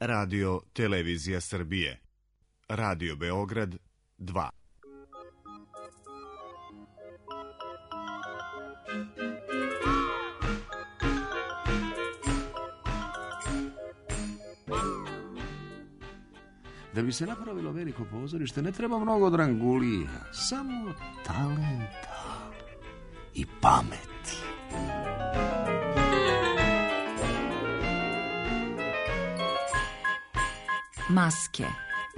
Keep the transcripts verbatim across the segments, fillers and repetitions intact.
Radio Televizija Srbije. Radio Beograd dva. Da bi se napravilo veliko pozorište ne treba mnogo drangulija, samo talenta i pameti. Maske.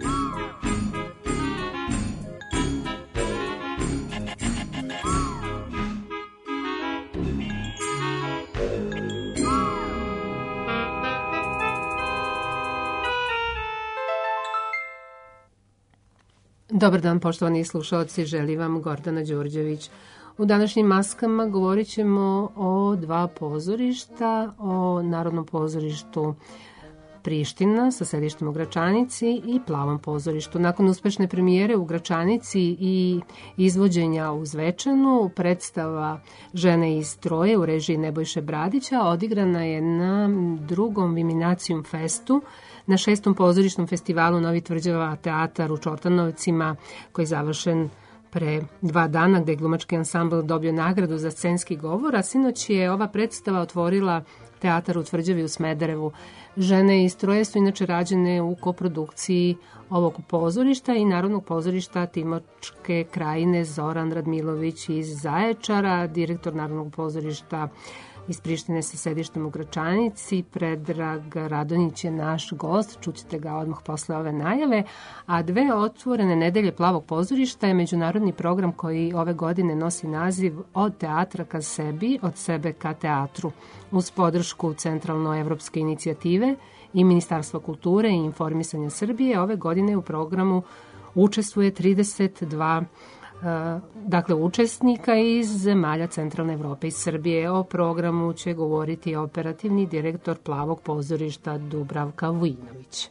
Dobar dan, poštovani slušalci, želi vam Gordana Đorđević. U današnjim maskama govorit ćemo o dva pozorišta, o Narodnom pozorištu Priština sa sedištem u Gračanici i Plavom pozorištu. Nakon uspešne premijere u Gračanici i izvođenja u Zvečanu, predstava Žene iz Troje u režiji Nebojše Bradića odigrana je na drugom Viminacijum festu, na šestom pozorišnom festivalu Novi Tvrđava teatar u Čotanovcima, koji je završen pre dva dana, gde je glumački ansambl dobio nagradu za scenski govor, a sinoć je ova predstava otvorila teatar u Tvrđavi u Smederevu. Žene iz Troje su inače rađene u koprodukciji ovog pozorišta i Narodnog pozorišta Timočke krajine Zoran Radmilović iz Zaječara, direktor Narodnog pozorišta iz Prištine sa sedištem u Gračanici. Predrag Radonjić je naš gost, čućete ga odmah posle ove najave, a dve otvorene nedelje Plavog pozorišta je međunarodni program koji ove godine nosi naziv Od teatra ka sebi, od sebe ka teatru. Uz podršku Centralnoevropske inicijative i Ministarstva kulture i informisanja Srbije, ove godine u programu učestvuje trideset dva dakle učesnika iz zemalja Centralne Evrope i Srbije. O programu će govoriti operativni direktor Plavog pozorišta Dubravka Vujinović.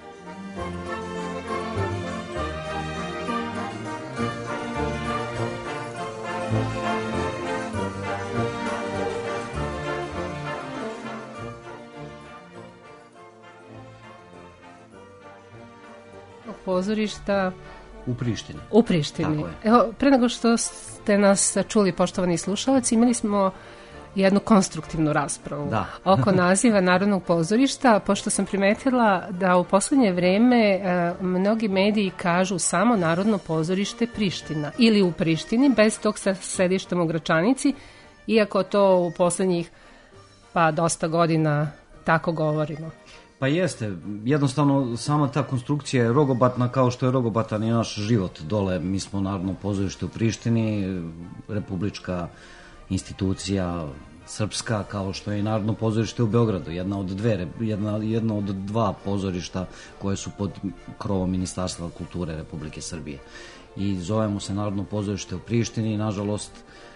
Pozorišta U Prištini. U Prištini. Evo, pre nego što ste nas čuli, poštovani slušalci, imali smo jednu konstruktivnu raspravu da. oko naziva Narodnog pozorišta, pošto sam primetila da u poslednje vreme e, mnogi mediji kažu samo Narodno pozorište Priština ili u Prištini, bez tog sa sedištem u Gračanici, iako to u poslednjih pa dosta godina tako govorimo. Pa jeste, jednostavno sama ta konstrukcija je rogobatna kao što je rogobatan i naš život dole. Mi smo Narodno pozorište u Prištini, republička institucija srpska, kao što je i Narodno pozorište u Beogradu, jedna od dve, jedna, jedna od dva pozorišta koje su pod krovom Ministarstva kulture Republike Srbije. I zovemo se Narodno pozorište u Prištini i nažalost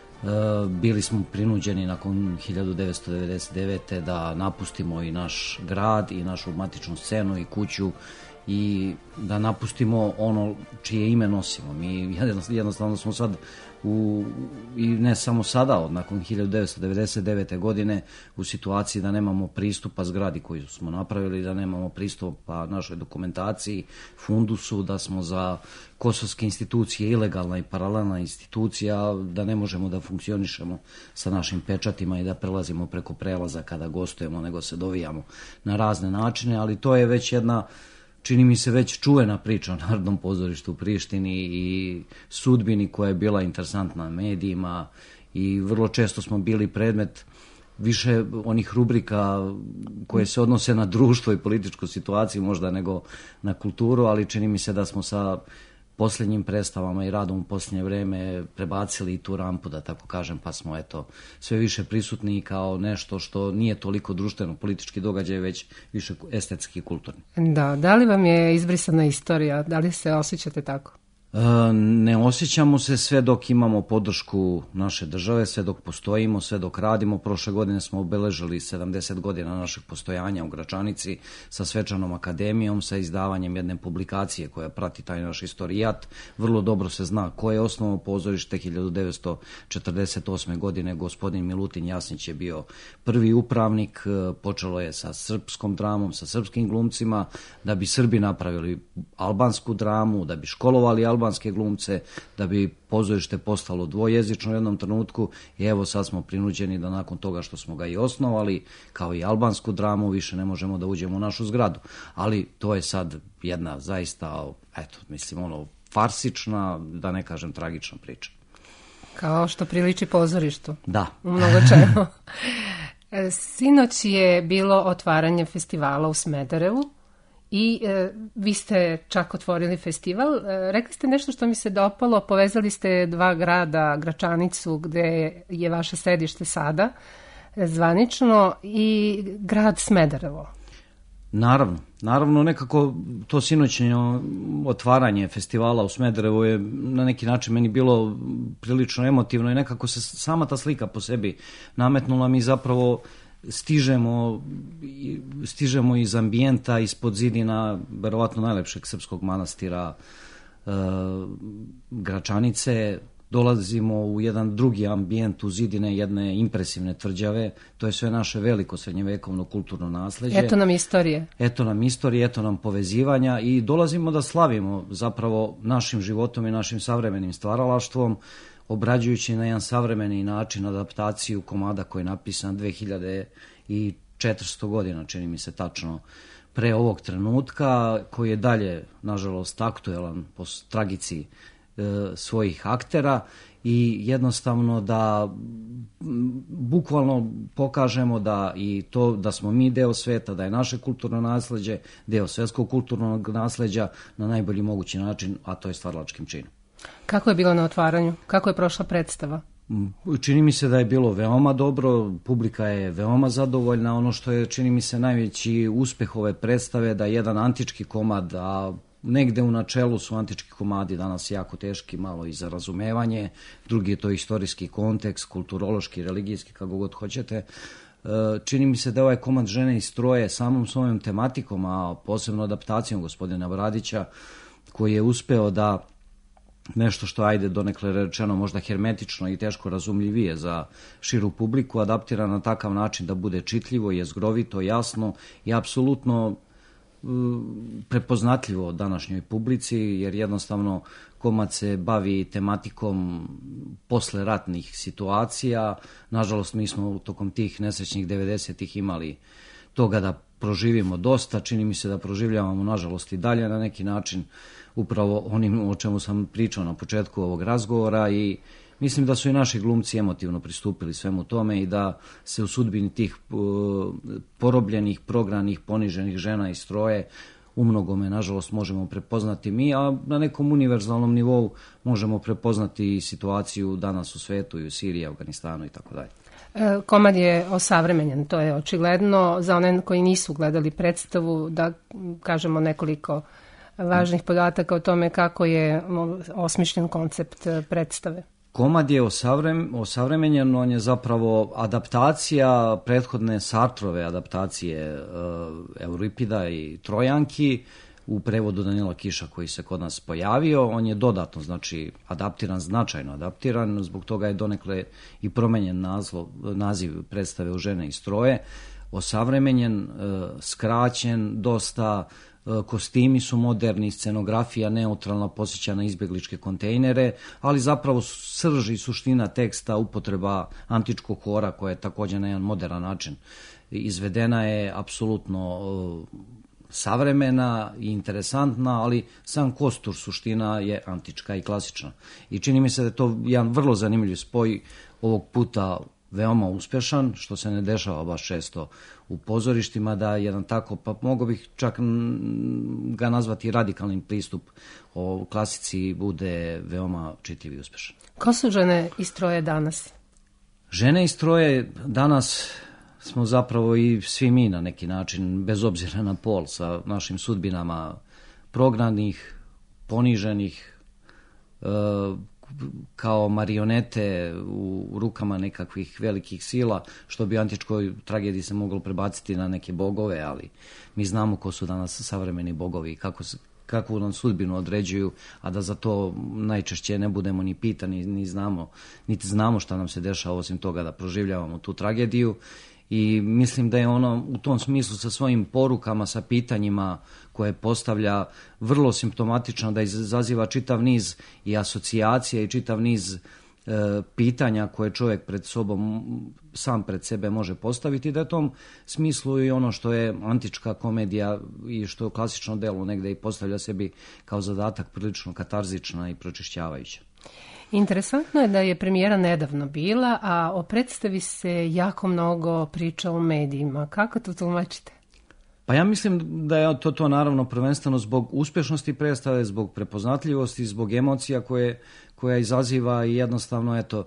bili smo prinuđeni nakon hiljadu devetsto devedeset devete. da napustimo i naš grad i našu matičnu scenu i kuću i da napustimo ono čije ime nosimo. Mi jednostavno smo sad u, i ne samo sada, od nakon hiljadu devetsto devedeset devete. godine u situaciji da nemamo pristupa zgradi koju smo napravili, da nemamo pristupa našoj dokumentaciji, fundusu, da smo za kosovske institucije ilegalna i paralelna institucija, da ne možemo da funkcionišemo sa našim pečatima i da prelazimo preko prelaza kada gostujemo, nego se dovijamo na razne načine, ali to je već jedna, čini mi se, već čuvena priča o Narodnom pozorištu u Prištini i sudbini koja je bila interesantna medijima i vrlo često smo bili predmet više onih rubrika koje se odnose na društvo i političku situaciju možda nego na kulturu, ali čini mi se da smo sa posljednjim predstavama i radom u posljednje vreme prebacili i tu rampu, da tako kažem, pa smo eto sve više prisutni kao nešto što nije toliko društveno politički događaj, već više estetski i kulturni. Da, da li vam je izbrisana istorija? Da li se osjećate tako? Ne osjećamo se sve dok imamo podršku naše države, sve dok postojimo, sve dok radimo. Prošle godine smo obeležili sedamdeset godina našeg postojanja u Gračanici sa Svečanom akademijom, sa izdavanjem jedne publikacije koja prati taj naš istorijat. Vrlo dobro se zna ko je osnovno pozorište. hiljadu devetsto četrdeset osme. godine gospodin Milutin Jasnić je bio prvi upravnik. Počelo je sa srpskom dramom, sa srpskim glumcima, da bi Srbi napravili albansku dramu, da bi školovali albanske glumce, da bi pozorište postalo dvojezično u jednom trenutku i evo sad smo prinuđeni da nakon toga što smo ga i osnovali, kao i albansku dramu, više ne možemo da uđemo u našu zgradu. Ali to je sad jedna zaista, eto, mislim, ono, farsična, da ne kažem tragična priča. Kao što priliči pozorištu. Da. U mnogo čemu. Sinoć je bilo otvaranje festivala u Smederevu. I e, vi ste čak otvorili festival. E, rekli ste nešto što mi se dopalo, povezali ste dva grada, Gračanicu gde je vaše sedište sada zvanično i grad Smederevo. Naravno, naravno nekako to sinoćnje otvaranje festivala u Smederevu je na neki način meni bilo prilično emotivno i nekako se sama ta slika po sebi nametnula mi zapravo. Stižemo, stižemo iz ambijenta, ispod zidina, verovatno najlepšeg srpskog manastira e, Gračanice, dolazimo u jedan drugi ambijent, u zidine jedne impresivne tvrđave, to je sve naše veliko srednjevekovno kulturno nasleđe. Eto nam istorije. Eto nam istorije, eto nam povezivanja i dolazimo da slavimo zapravo našim životom i našim savremenim stvaralaštvom, obrađujući na jedan savremeni način adaptaciju komada koji je napisan dve hiljade četiristo godina, čini mi se tačno, pre ovog trenutka, koji je dalje, nažalost, aktuelan po tragici e, svojih aktera i jednostavno da m, bukvalno pokažemo da i to da smo mi deo sveta, da je naše kulturno nasleđe, deo svetskog kulturnog nasleđa na najbolji mogući način, a to je stvaralačkim činom. Kako je bilo na otvaranju? Kako je prošla predstava? Čini mi se da je bilo veoma dobro, publika je veoma zadovoljna. Ono što je, čini mi se, najveći uspeh ove predstave, da jedan antički komad, a negde u načelu su antički komadi danas jako teški, malo i za razumevanje, drugi je to istorijski kontekst, kulturološki, religijski, kako god hoćete. Čini mi se da je ovaj komad Žene i stroje samom svojom tematikom, a posebno adaptacijom gospodina Bradića, koji je uspeo da nešto što, ajde, donekle rečeno možda hermetično i teško razumljivije za širu publiku, adaptira na takav način da bude čitljivo, jezgrovito, jasno i apsolutno prepoznatljivo današnjoj publici, jer jednostavno komad se bavi tematikom posleratnih situacija. Nažalost, mi smo tokom tih nesrećnih devedesetih imali toga da proživimo dosta, čini mi se da proživljavamo, nažalost, i dalje na neki način upravo onim o čemu sam pričao na početku ovog razgovora i mislim da su i naši glumci emotivno pristupili svemu tome i da se u sudbini tih uh, porobljenih, progranih, poniženih žena i stroje umnogome, nažalost, možemo prepoznati mi, a na nekom univerzalnom nivou možemo prepoznati i situaciju danas u svetu i u Siriji, Afganistanu i tako dalje. Komad je osavremenjen, to je očigledno. Za one koji nisu gledali predstavu, da kažemo nekoliko važnih podataka o tome kako je osmišljen koncept predstave. Komad je osavrem, osavremenjen, on je zapravo adaptacija prethodne Sartrove adaptacije e, Euripida i Trojanki u prevodu Danila Kiša koji se kod nas pojavio. On je dodatno, znači, adaptiran, značajno adaptiran, zbog toga je donekle i promenjen nazlo, naziv predstave u Žene i stroje, osavremenjen, e, skraćen, dosta. Kostimi su moderni, scenografija neutralna, posjeća na izbjegličke kontejnere, ali zapravo srž i suština teksta, upotreba antičkog hora koja je također na jedan modern način izvedena, je apsolutno savremena i interesantna, ali sam kostur, suština je antička i klasična. I čini mi se da je to jedan vrlo zanimljiv spoj, ovog puta veoma uspešan, što se ne dešava baš često u pozorištima, da jedan tako, pa mogo bih čak ga nazvati radikalnim pristup o klasici bude veoma čitljiv i uspešan. Ko su Žene i stroje danas? Žene i stroje danas smo zapravo i svi mi na neki način, bez obzira na pol, sa našim sudbinama prognanih, poniženih, kao marionete u rukama nekakvih velikih sila, što bi u antičkoj tragediji se moglo prebaciti na neke bogove, ali mi znamo ko su danas savremeni bogovi i kako, kakvu nam sudbinu određuju, a da za to najčešće ne budemo ni pitani, ni znamo, niti znamo šta nam se dešava, osim toga da proživljavamo tu tragediju. I mislim da je ono u tom smislu sa svojim porukama, sa pitanjima koje postavlja vrlo simptomatično, da izaziva čitav niz i asocijacija i čitav niz e, pitanja koje čovjek pred sobom, sam pred sebe može postaviti, da je u tom smislu i ono što je antička komedija i što je klasično delo negde i postavlja sebi kao zadatak prilično katarzična i pročišćavajuća. Interesantno je da je premijera nedavno bila, a o predstavi se jako mnogo priča u medijima. Kako to tumačite? Pa ja mislim da je to, to naravno prvenstveno zbog uspješnosti predstave, zbog prepoznatljivosti, zbog emocija koje, koja izaziva i jednostavno, eto,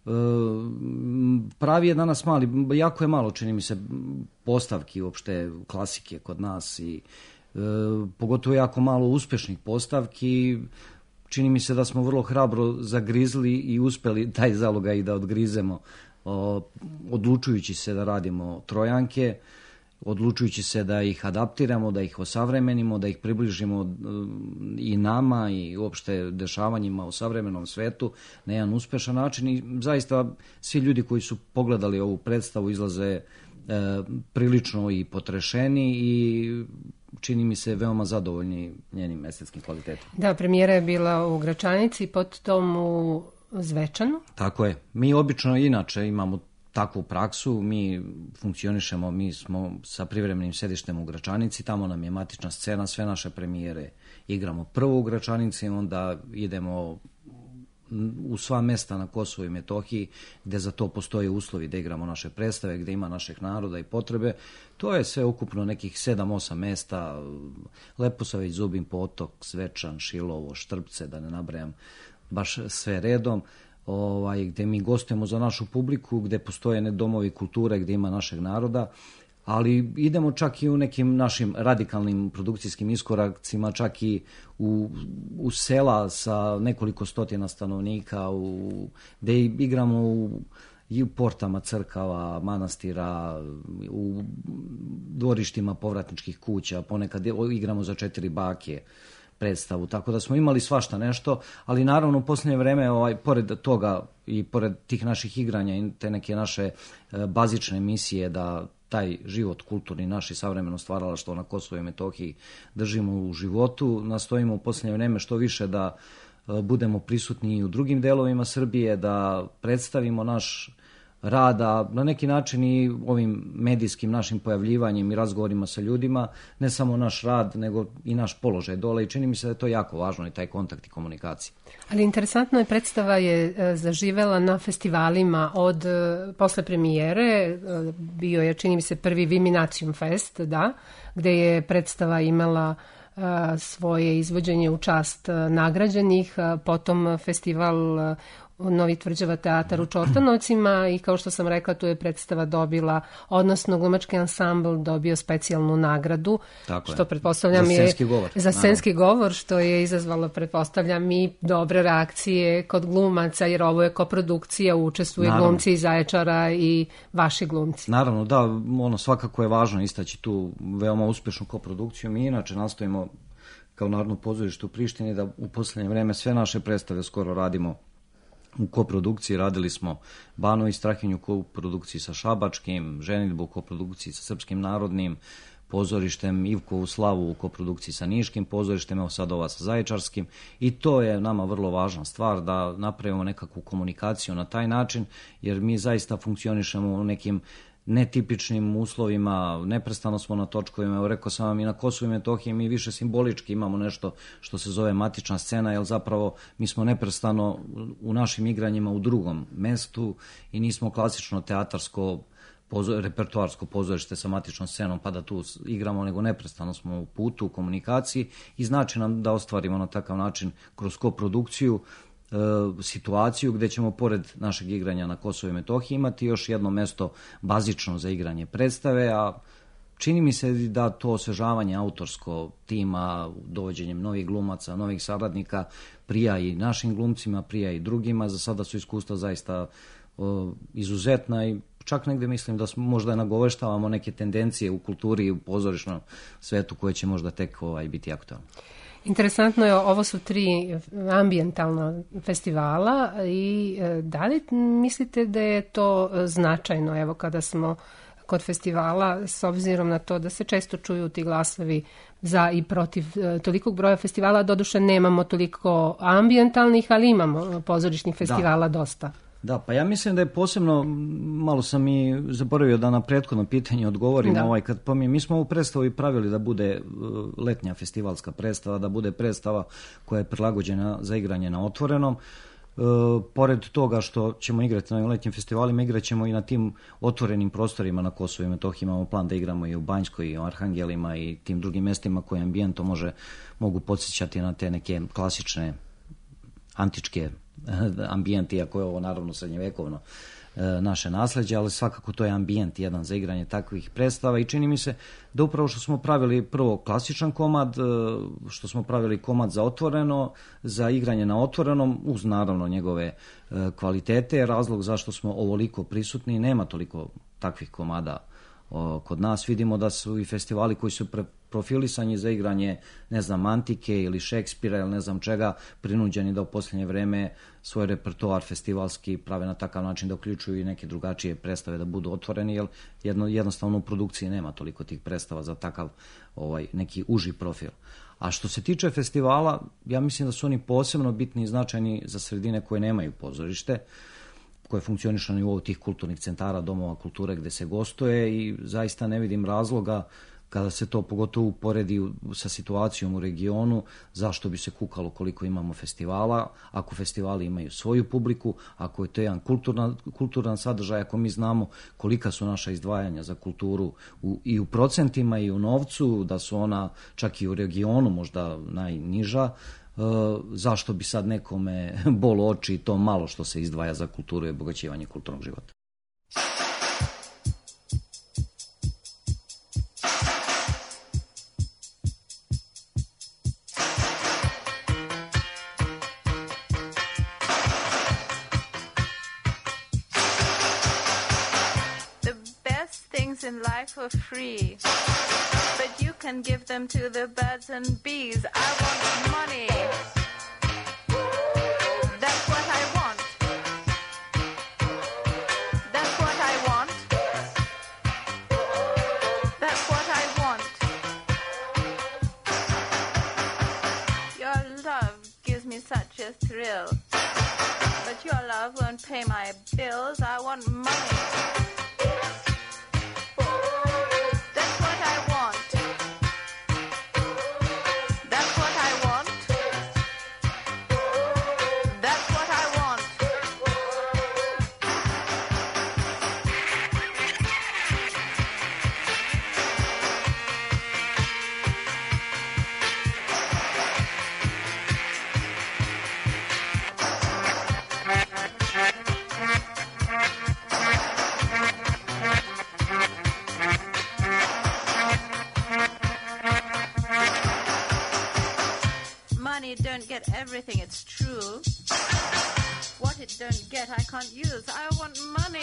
pravi je danas mali, jako je malo, čini mi se, postavki uopšte klasike kod nas i e, pogotovo jako malo uspješnih postavki. Čini mi se da smo vrlo hrabro zagrizli i uspeli taj zalogaj i da odgrizemo, o, odlučujući se da radimo Trojanke, odlučujući se da ih adaptiramo, da ih osavremenimo, da ih približimo i nama i uopšte dešavanjima u savremenom svetu na jedan uspešan način. I zaista svi ljudi koji su pogledali ovu predstavu izlaze e, prilično i potrešeni i čini mi se veoma zadovoljni njenim estetskim kvalitetom. Da, premijera je bila u Gračanici, potom u Zvečanu. Tako je. Mi obično inače imamo takvu praksu, mi funkcionišemo, mi smo sa privremenim sedištem u Gračanici, tamo nam je matična scena, sve naše premijere igramo prvo u Gračanici, onda idemo u sva mesta na Kosovu i Metohiji gde za to postoje uslovi da igramo naše predstave, gde ima našeg naroda i potrebe. To je sve ukupno nekih sedam osam mesta, Leposaveć, Zubin Potok, Zvečan, Šilovo, Štrpce, da ne nabrajam baš sve redom, ovaj, gde mi gostujemo za našu publiku, gde postoje domovi kulture, gde ima našeg naroda, ali idemo čak i u nekim našim radikalnim produkcijskim iskoracima, čak i u, u sela sa nekoliko stotina stanovnika, u, gde igramo u, i u portama crkava, manastira, u dvorištima povratničkih kuća, ponekad igramo za četiri bake predstavu, tako da smo imali svašta nešto, ali naravno u posljednje vreme, ovaj, pored toga i pored tih naših igranja i te neke naše e, bazične emisije da taj život kulturni naš i savremeno stvaralaštvo na Kosovu i Metohiji držimo u životu, nastojimo u posljednje vreme što više da e, budemo prisutni i u drugim delovima Srbije, da predstavimo naš rad, a na neki način i ovim medijskim našim pojavljivanjem i razgovorima sa ljudima, ne samo naš rad, nego i naš položaj dole i čini mi se da je to jako važno i taj kontakt i komunikacija. Ali interesantno je, predstava je zaživela na festivalima od posle premijere, bio je, čini mi se, prvi Viminacium Fest, da, gde je predstava imala svoje izvođenje u čast nagrađenih, potom festival Novi Tvrđava teatar u Čortanovcima i kao što sam rekla, tu je predstava dobila, odnosno glumački ansambl dobio specijalnu nagradu, tako što je. pretpostavljam za je scenski govor, za scenski govor, što je izazvalo, pretpostavljam, i dobre reakcije kod glumaca, jer ovo je koprodukcija, učestvuju naravno. Glumci iz Zaječara i vaši glumci. Naravno, da, ono svakako je važno istaći tu veoma uspešnu koprodukciju. Mi inače nastojimo kao Narodno pozorište u Prištini da u posljednje vreme sve naše predstave skoro radimo u koprodukciji. Radili smo Banu i Strahinju u koprodukciji sa Šabačkim, Ženidbu u koprodukciji sa Srpskim narodnim pozorištem, Ivkovu slavu u koprodukciji sa Niškim pozorištem, evo sad ova sa Zaječarskim, i to je nama vrlo važna stvar da napravimo nekakvu komunikaciju na taj način, jer mi zaista funkcionišemo u nekim netipičnim uslovima, neprestano smo na točkovima. Evo, rekao sam vam, i na Kosovu i Metohiji mi više simbolički imamo nešto što se zove matična scena, jer zapravo mi smo neprestano u našim igranjima u drugom mestu i nismo klasično teatarsko pozor, repertoarsko pozorište sa matičnom scenom pa da tu igramo, nego neprestano smo u putu, u komunikaciji i znači nam da ostvarimo na takav način kroz koprodukciju situaciju gde ćemo pored našeg igranja na Kosovu i Metohiji imati još jedno mesto bazično za igranje predstave, a čini mi se da to osvežavanje autorsko tima, dovođenjem novih glumaca, novih saradnika, prija i našim glumcima, prija i drugima. Za sada su iskustva zaista o, izuzetna i čak negde mislim da smo, možda nagoveštavamo neke tendencije u kulturi i u pozorišnom svetu koje će možda tek ovaj, biti aktualne. Interesantno je, ovo su tri ambijentalna festivala i da li mislite da je to značajno, evo kada smo kod festivala, s obzirom na to da se često čuju ti glasovi za i protiv tolikog broja festivala, doduše nemamo toliko ambijentalnih, ali imamo pozorišnih festivala da. dosta. Da, pa ja mislim da je posebno, malo sam i zaboravio da na prethodno pitanje odgovorim, da. ovaj, kad pomijem, mi smo ovu predstavu i pravili da bude letnja festivalska predstava, da bude predstava koja je prilagođena za igranje na otvorenom. E, pored toga što ćemo igrati na letnjim festivalima, igrat ćemo i na tim otvorenim prostorima na Kosovu i Metohiji. Imamo plan da igramo i u Banjskoj, i u Arhangelima i tim drugim mestima koje ambijento može, mogu podsjećati na te neke klasične antičke ambijent, iako je ovo naravno srednjevekovno e, naše nasleđe, ali svakako to je ambijent jedan za igranje takvih predstava i čini mi se da upravo što smo pravili prvo klasičan komad, e, što smo pravili komad za otvoreno, za igranje na otvorenom, uz naravno njegove e, kvalitete, razlog zašto smo ovoliko prisutni, nema toliko takvih komada o, kod nas. Vidimo da su i festivali koji su pre, profilisani za igranje, ne znam, antike ili Šekspira ili ne znam čega, prinuđeni da u posljednje vreme svoj repertoar festivalski prave na takav način da uključuju i neke drugačije predstave da budu otvoreni, jer jedno, jednostavno u produkciji nema toliko tih predstava za takav ovaj, neki uži profil. A što se tiče festivala, ja mislim da su oni posebno bitni i značajni za sredine koje nemaju pozorište, koje funkcionišu na nivou tih kulturnih centara, domova kulture gde se gostuje i zaista ne vidim razloga kada se to pogotovo uporedi sa situacijom u regionu, zašto bi se kukalo koliko imamo festivala, ako festivali imaju svoju publiku, ako je to jedan kulturan, kulturan sadržaj, ako mi znamo kolika su naša izdvajanja za kulturu u, i u procentima i u novcu, da su ona čak i u regionu možda najniža, e, zašto bi sad nekome bolo oči to malo što se izdvaja za kulturu i obogaćivanje kulturnog života. In life are free, but you can give them to the birds and bees. I want money. That's what I want. That's what I want. That's what I want. Your love gives me such a thrill, but your love won't pay my bills. I want money. Don't get everything, it's true. What it don't get, I can't use. I want money.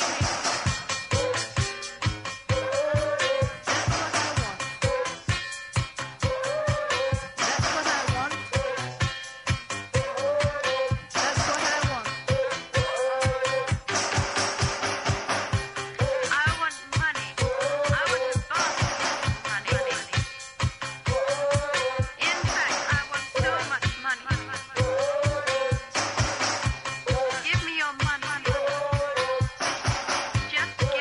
Just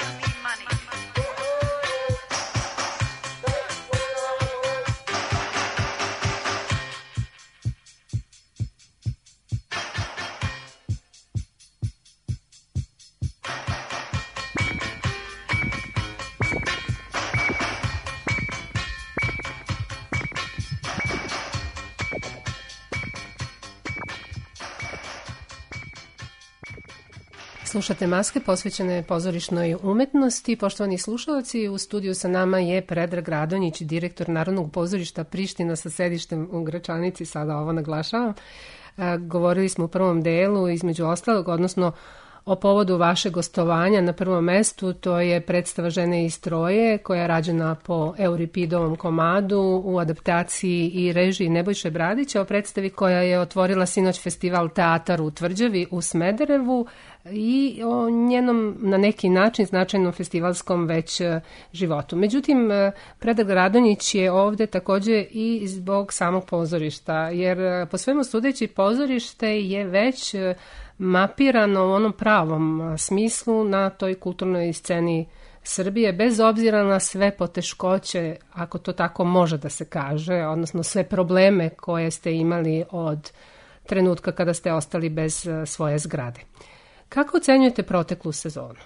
Slušate Maske posvećene pozorišnoj umetnosti. Poštovani slušalci, u studiju sa nama je Predrag Radonjić, direktor Narodnog pozorišta Priština sa sedištem u Gračanici, sada ovo naglašavam. Govorili smo u prvom delu, između ostalog, odnosno o povodu vašeg gostovanja na prvom mestu, to je predstava Žene iz Troje, koja je rađena po Euripidovom komadu u adaptaciji i režiji Nebojše Bradića, o predstavi koja je otvorila sinoć festival Teatar u Tvrđavi u Smederevu i o njenom na neki način značajnom festivalskom već životu. Međutim, Predrag Radonjić je ovde takođe i zbog samog pozorišta, jer po svemu sudeći pozorište je već mapirano u onom pravom smislu na toj kulturnoj sceni Srbije, bez obzira na sve poteškoće, ako to tako može da se kaže, odnosno sve probleme koje ste imali od trenutka kada ste ostali bez svoje zgrade. Kako ocenjujete proteklu sezonu?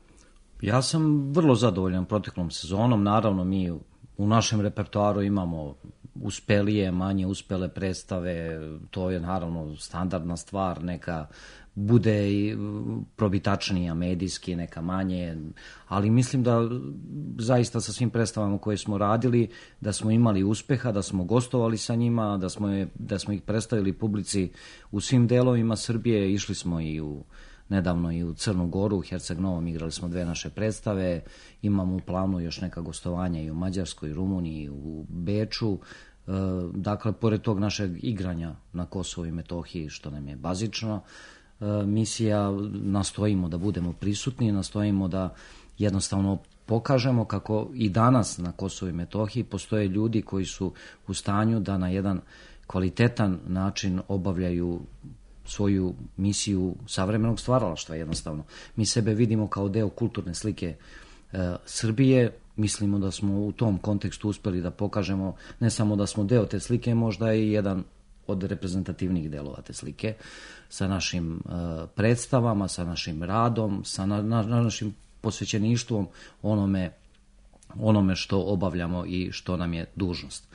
Ja sam vrlo zadovoljan proteklom sezonom. Naravno, mi u našem repertoaru imamo uspelije, manje uspele predstave, to je naravno standardna stvar, neka bude i probitačnija medijski, neka manje, ali mislim da zaista sa svim predstavama koje smo radili, da smo imali uspeha, da smo gostovali sa njima, da smo, je, da smo ih predstavili publici u svim delovima Srbije. Išli smo i u nedavno i u Crnu Goru, u Herceg Novom igrali smo dve naše predstave, imamo u planu još neka gostovanja i u Mađarskoj, Rumuniji, u Beču. Dakle, pored tog našeg igranja na Kosovu i Metohiji, što nam je bazično misija, nastojimo da budemo prisutni, nastojimo da jednostavno pokažemo kako i danas na Kosovu i Metohiji postoje ljudi koji su u stanju da na jedan kvalitetan način obavljaju svoju misiju savremenog stvaralaštva jednostavno. Mi sebe vidimo kao deo kulturne slike e, Srbije, mislimo da smo u tom kontekstu uspeli da pokažemo ne samo da smo deo te slike, možda i jedan od reprezentativnih delova te slike, sa našim e, predstavama, sa našim radom, sa na, na, našim posvećeništvom onome, onome što obavljamo i što nam je dužnost.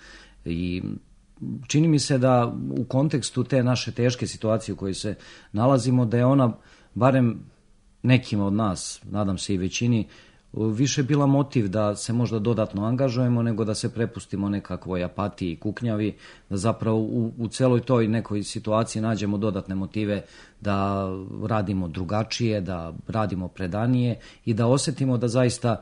I čini mi se da u kontekstu te naše teške situacije u kojoj se nalazimo, da je ona, barem nekima od nas, nadam se i većini, više bila motiv da se možda dodatno angažujemo nego da se prepustimo nekakvoj apatiji i kuknjavi, da zapravo u, u celoj toj nekoj situaciji nađemo dodatne motive da radimo drugačije, da radimo predanije i da osetimo da zaista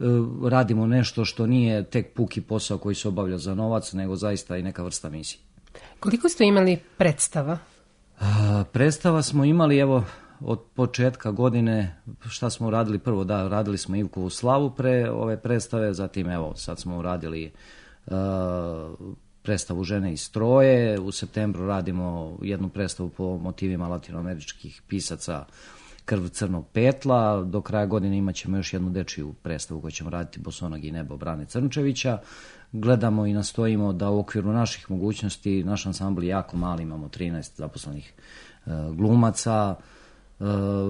radimo nešto što nije tek puki posao koji se obavlja za novac, nego zaista i neka vrsta misije. Koliko ste imali predstava? A, predstava smo imali, evo, od početka godine, šta smo radili prvo, da, radili smo Ivkovu slavu pre ove predstave, zatim evo, sad smo uradili uh, predstavu Žene iz Troje, u septembru radimo jednu predstavu po motivima latinoameričkih pisaca Krv crnog petla, do kraja godine imat ćemo još jednu dečiju predstavu koju ćemo raditi Bosonog i nebo Brane Crnčevića. Gledamo i nastojimo da u okviru naših mogućnosti, naš ansambl je jako mali, imamo trinaest zaposlenih uh, glumaca, Uh,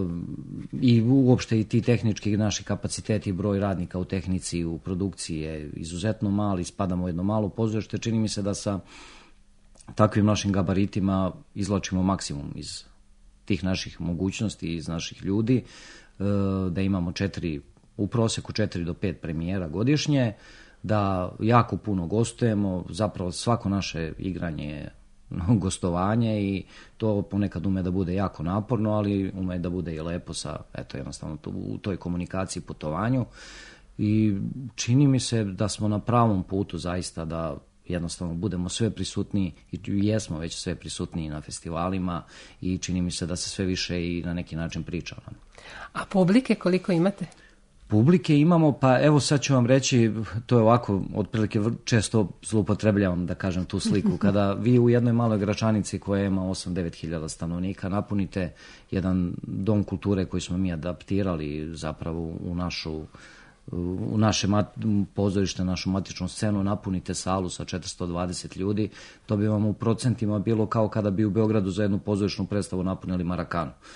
i uopšte i ti tehnički naši kapaciteti, broj radnika u tehnici, u produkciji je izuzetno mali, spadamo u jedno malo pozorište. Čini mi se da sa takvim našim gabaritima izvlačimo maksimum iz tih naših mogućnosti, iz naših ljudi, uh, da imamo četiri, u proseku četiri do pet premijera godišnje, da jako puno gostujemo, zapravo svako naše igranje je gostovanje i to ponekad ume da bude jako naporno, ali ume da bude i lepo sa, eto, jednostavno u toj komunikaciji, putovanju i čini mi se da smo na pravom putu zaista da jednostavno budemo sve prisutniji i jesmo već sve prisutniji na festivalima i čini mi se da se sve više i na neki način priča. A publike koliko imate? Publike imamo, pa evo sad ću vam reći, to je ovako, otprilike često zloupotrebljavam da kažem tu sliku, kada vi u jednoj maloj Gračanici koja ima osam do devet hiljada stanovnika napunite jedan dom kulture koji smo mi adaptirali zapravo u našu u naše mat, pozorište, našu matičnu scenu, napunite salu sa četiristo dvadeset ljudi, to bi vam u procentima bilo kao kada bi u Beogradu za jednu pozorišnu predstavu napunili Marakanu.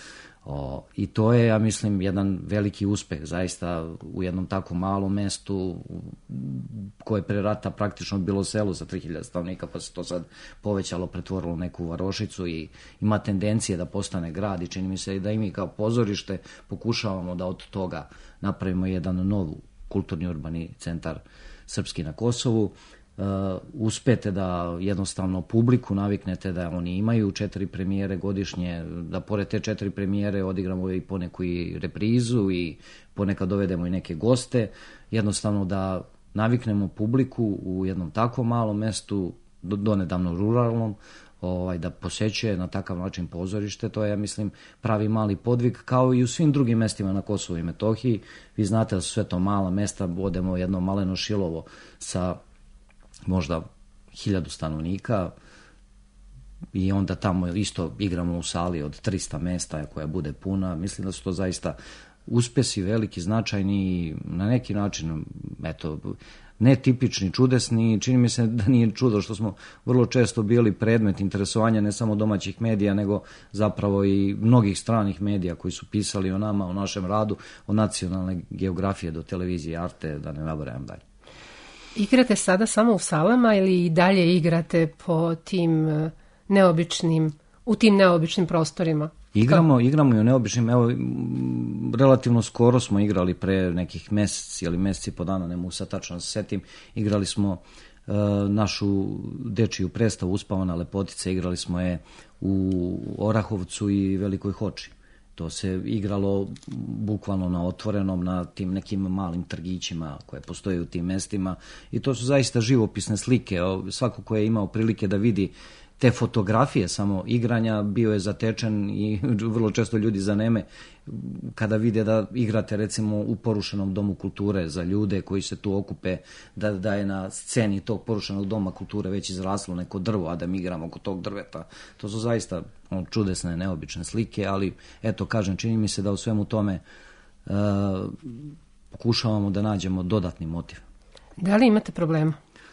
O, I to je, ja mislim, jedan veliki uspeh, zaista u jednom tako malom mestu koje pre rata praktično bilo selo sa tri hiljade stanovnika, pa se to sad povećalo, pretvorilo neku varošicu i ima tendencije da postane grad i čini mi se da i mi kao pozorište pokušavamo da od toga napravimo jedan nov kulturni urbani centar srpski na Kosovu. Uh, uspete da jednostavno publiku naviknete da oni imaju četiri premijere godišnje, da pored te četiri premijere odigramo i poneku i reprizu i ponekad dovedemo i neke goste, jednostavno da naviknemo publiku u jednom takvom malom mestu, do, donedavno ruralnom, ovaj, da posećuje na takav način pozorište. To je, ja mislim, pravi mali podvig, kao i u svim drugim mestima na Kosovu i Metohiji. Vi znate da su sve to mala mesta, odemo jedno maleno Šilovo sa možda hiljadu stanovnika i onda tamo isto igramo u sali od trista mesta koja bude puna. Mislim da su to zaista uspesi veliki, značajni i na neki način, eto, netipični, čudesni. Čini mi se da nije čudo što smo vrlo često bili predmet interesovanja ne samo domaćih medija, nego zapravo i mnogih stranih medija koji su pisali o nama, o našem radu, od nacionalne geografije do televizije Arte, da ne nabrajam dalje. Igrate sada samo u salama ili i dalje igrate po tim neobičnim, u tim neobičnim prostorima? Igramo, igramo i u neobičnim, evo, relativno skoro smo igrali pre nekih meseci ili meseci po dana, ne mogu sad tačno se setim, igrali smo uh, našu dečiju predstavu Uspavana lepotica, igrali smo je u Orahovcu i Velikoj Hoči. To se igralo bukvalno na otvorenom, na tim nekim malim trgićima koje postoje u tim mestima i to su zaista živopisne slike. Svako ko je imao prilike da vidi te fotografije samo igranja bio je zatečen i vrlo često ljudi zaneme kada vide da igrate recimo u porušenom domu kulture za ljude koji se tu okupe, da, da je na sceni tog porušenog doma kulture već izraslo neko drvo, a da mi igramo oko tog drveta. To su zaista on, čudesne, neobične slike, ali eto, kažem, čini mi se da u svemu tome uh, pokušavamo da nađemo dodatni motiv. Da li imate problema?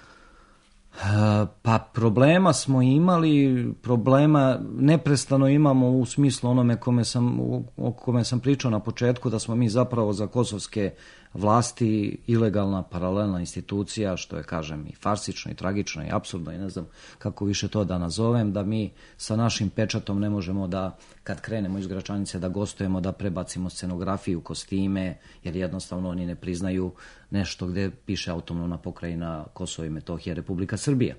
Pa problema smo imali, problema neprestano imamo u smislu onome kome sam, o kome sam pričao na početku, da smo mi zapravo za kosovske vlasti ilegalna paralelna institucija, što je, kažem, i farsično i tragično i apsurdno i ne znam kako više to da nazovem, da mi sa našim pečatom ne možemo da, kad krenemo iz Gračanice, da gostujemo, da prebacimo scenografiju, kostime, jer jednostavno oni ne priznaju nešto gde piše autonomna pokrajina Kosovo i Metohija, Republika Srbija.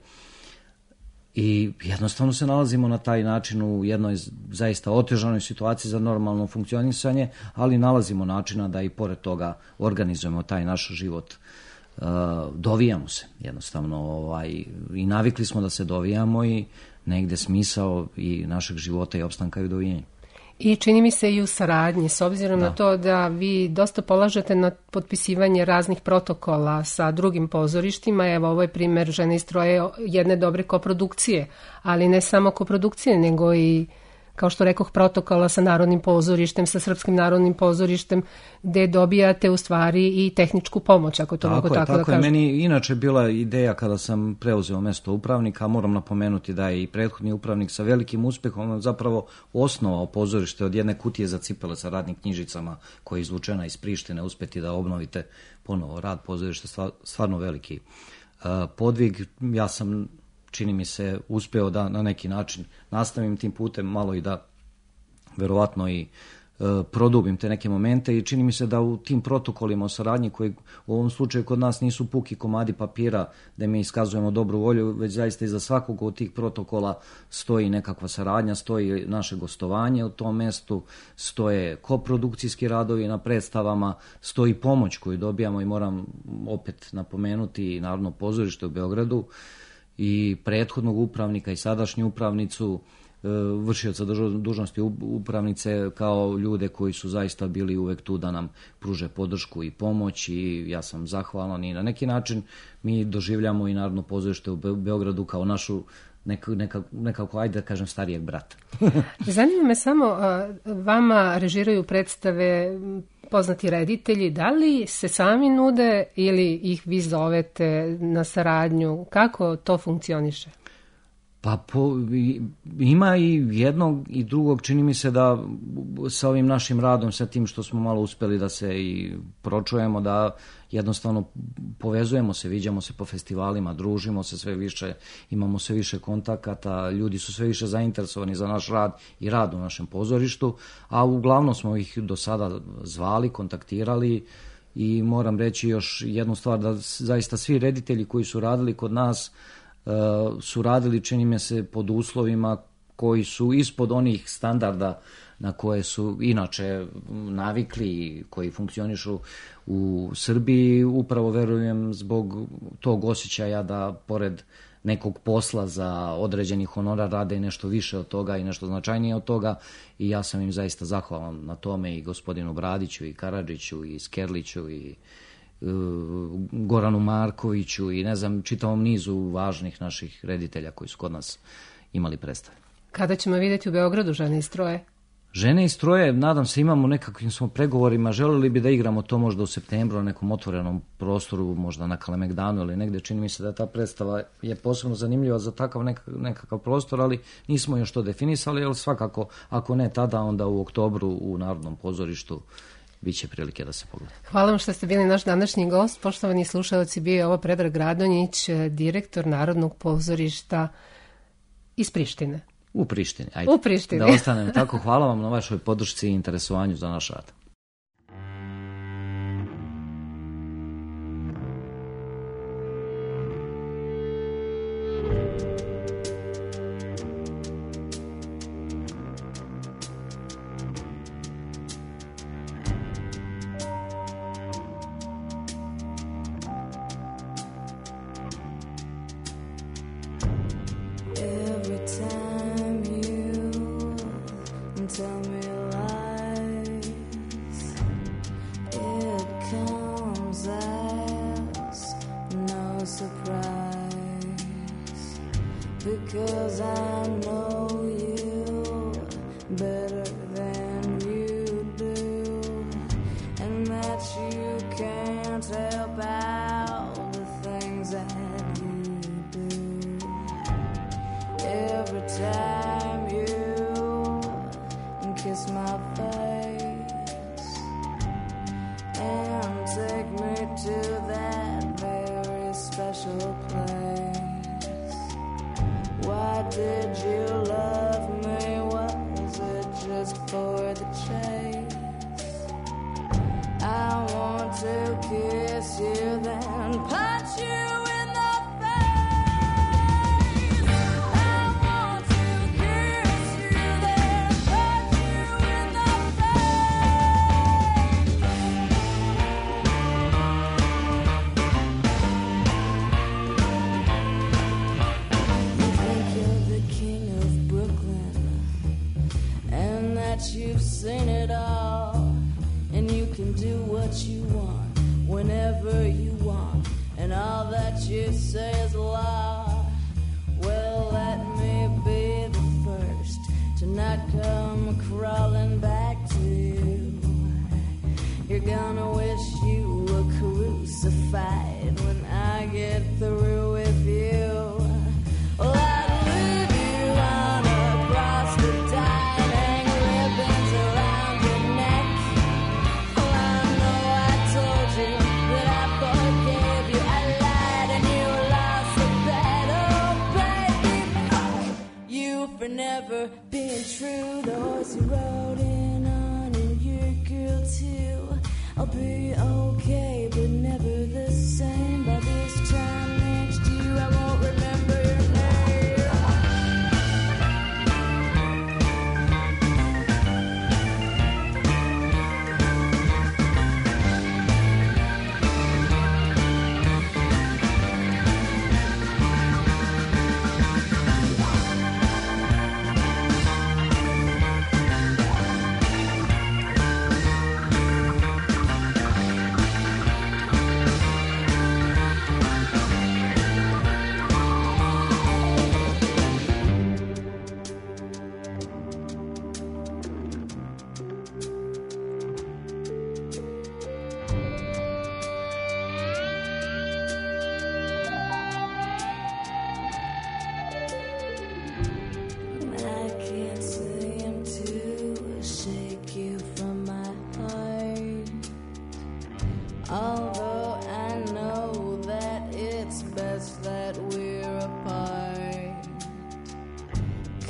I jednostavno se nalazimo na taj način u jednoj zaista otežanoj situaciji za normalno funkcionisanje, ali nalazimo načina da i pored toga organizujemo taj naš život. Uh, dovijamo se jednostavno ovaj, i navikli smo da se dovijamo i negde smisao i našeg života i opstanka i dovijenja. I čini mi se i u saradnji, s obzirom da. na to da vi dosta polažete na potpisivanje raznih protokola sa drugim pozorištima. Evo, ovo je primer Žene iz Troje, jedne dobre koprodukcije, ali ne samo koprodukcije, nego i, kao što rekoh, protokola sa Narodnim pozorištem, sa Srpskim narodnim pozorištem, gde dobijate u stvari i tehničku pomoć, ako to tako mogu je, tako, tako da kažem. Tako je, meni inače bila ideja kada sam preuzeo mesto upravnika, moram napomenuti da je i prethodni upravnik sa velikim uspehom zapravo osnovao pozorište od jedne kutije za cipele sa radnim knjižicama koja je izvučena iz Prištine, uspeti da obnovite ponovo rad pozorišta, stvarno veliki uh, podvig. Ja sam, čini mi se, uspeo da na neki način nastavim tim putem, malo i da verovatno i e, produbim te neke momente i čini mi se da u tim protokolima o saradnji koji u ovom slučaju kod nas nisu puki komadi papira da mi iskazujemo dobru volju, već zaista iza svakog od tih protokola stoji nekakva saradnja, stoji naše gostovanje u tom mestu, stoje koprodukcijski radovi na predstavama, stoji pomoć koju dobijamo i moram opet napomenuti Narodno pozorište u Beogradu i prethodnog upravnika i sadašnju upravnicu, vršioca dužnosti upravnice, kao ljude koji su zaista bili uvek tu da nam pruže podršku i pomoć i ja sam zahvalan i na neki način mi doživljamo i Narodno pozorište u Beogradu kao našu nekako, nekako, nekako ajde da kažem, starijeg brata. Zanima me samo, vama režiraju predstave poznati reditelji, da li se sami nude ili ih vi zovete na saradnju? Kako to funkcioniše? Pa po, ima i jednog i drugog, čini mi se da sa ovim našim radom, sa tim što smo malo uspeli da se i pročujemo, da jednostavno povezujemo se, viđamo se po festivalima, družimo se sve više, imamo sve više kontakata, ljudi su sve više zainteresovani za naš rad i rad u našem pozorištu, a uglavnom smo ih do sada zvali, kontaktirali i moram reći još jednu stvar, da zaista svi reditelji koji su radili kod nas su radili, čini mi se, pod uslovima koji su ispod onih standarda na koje su inače navikli i koji funkcionišu u Srbiji, upravo verujem zbog tog osjećaja da pored nekog posla za određeni honorar rade i nešto više od toga i nešto značajnije od toga, i ja sam im zaista zahvalan na tome, i gospodinu Bradiću i Karadžiću i Skerliću i Goranu Markoviću i ne znam, čitavom nizu važnih naših reditelja koji su kod nas imali predstave. Kada ćemo vidjeti u Beogradu Žene iz stroje? Žene iz stroje, nadam se, imamo nekakvim smo pregovorima, želeli bi da igramo to možda u septembru na nekom otvorenom prostoru, možda na Kalemegdanu ili negde. Čini mi se da ta predstava je posebno zanimljiva za takav nekakav, nekakav prostor, ali nismo još to definisali, ali svakako, ako ne tada, onda u oktobru u Narodnom pozorištu biće prilike da se pogleda. Hvala vam što ste bili naš današnji gost. Poštovani slušalci, bio je ovo Predrag Radonjić, direktor Narodnog pozorišta iz Prištine. U Prištini, ajde. U Prištini. Da ostanem tako. Hvala vam na vašoj podršci i interesovanju za naš rad.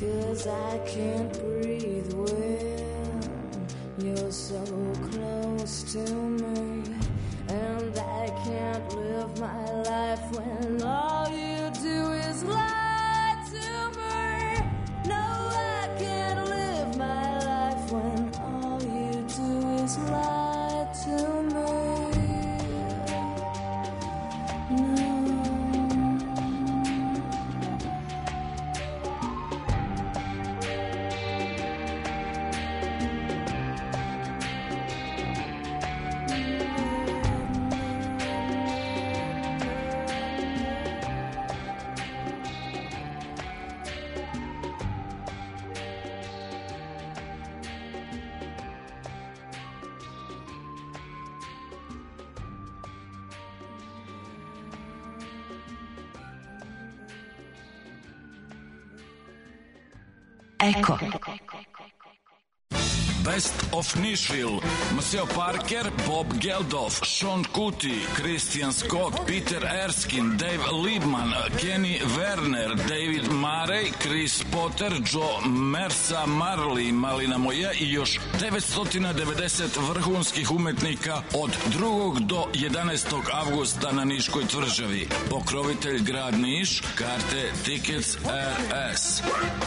'cause I can't breathe when you're so close to me, and I can't live my life when all you do is lie to me. No, I can't live my life when all you do is lie to me. No. Eko. Best of Nashville, Maceo Parker, Bob Geldof, Sean Kuti, Christian Scott, Peter Erskine, Dave Liebman, Kenny Werner, David Murray, Chris Potter, Joe Mersa, Marley, Malina Moje i još devetsto devedeset vrhunskih umetnika od drugog do jedanaestog avgusta na Niškoj tvrđavi. Pokrovitelj grad Niš, karte Tickets R S.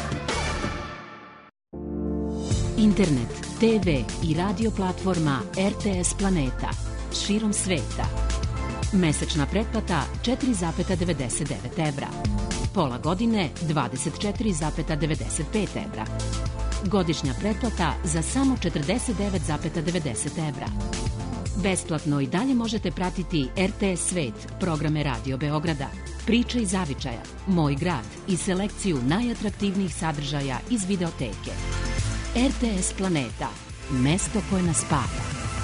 Internet, te ve i radio platforma er te es Planeta širom sveta. Mesečna pretplata četiri zarez devedeset devet evra. Pola godine dvadeset četiri zarez devedeset pet evra. Godišnja pretplata za samo četrdeset devet zarez devedeset evra. Besplatno i dalje možete pratiti er te es Svet, programe Radio Beograda, Priče iz zavičaja, Moj grad i selekciju najatraktivnijih sadržaja iz videoteke. er te es Planeta, mesto koje nas spaja.